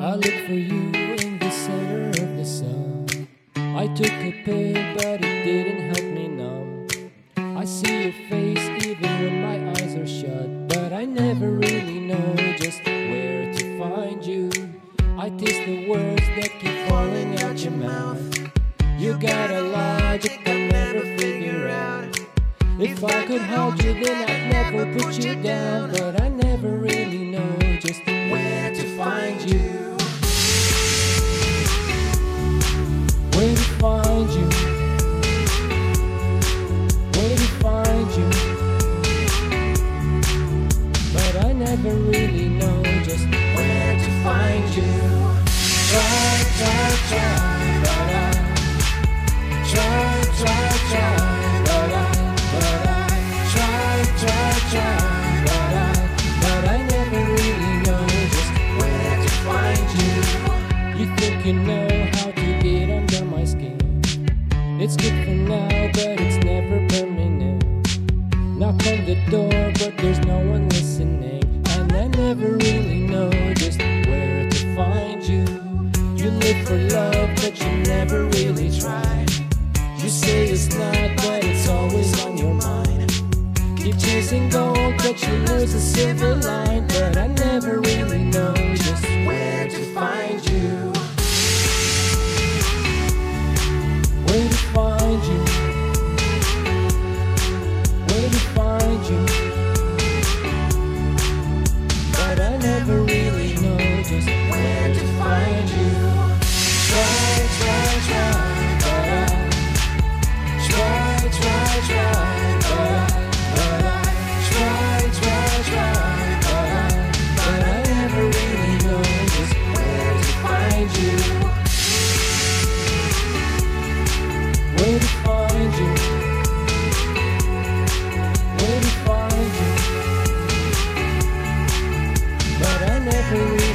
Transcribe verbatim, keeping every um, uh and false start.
I look for you in the center of the sun. I took a pill, but it didn't help me numb. I see your face even when my eyes are shut, but I never really know just where to find you. I taste the words that keep falling out your mouth. You got a logic I'll never figure out. If I could hold you, then I'd never put you down, but I never really know just where to find you. Where to find you? Where to find you? But I never really know just where to find you. Try, try, try, but I try, try, try, but I, but I try, try, try, but I, but I never really know just where to find you. You think you know how to get under my skin. It's good for now, but it's never permanent. Knock on the door, but there's no one listening, and I never really know just where to find you. You live for love, but you never really try. You say it's not, but it's always on your mind. Keep chasing gold, but you lose the silver line, but I never really know just where to find you. Where to find you? Where to find you? But I never really know just where to find you. Try, try, try, but I try, try, try, but I, but I try, try, try, but I, but I never really know just where to find you. Where to find you? Where to find you? But I never really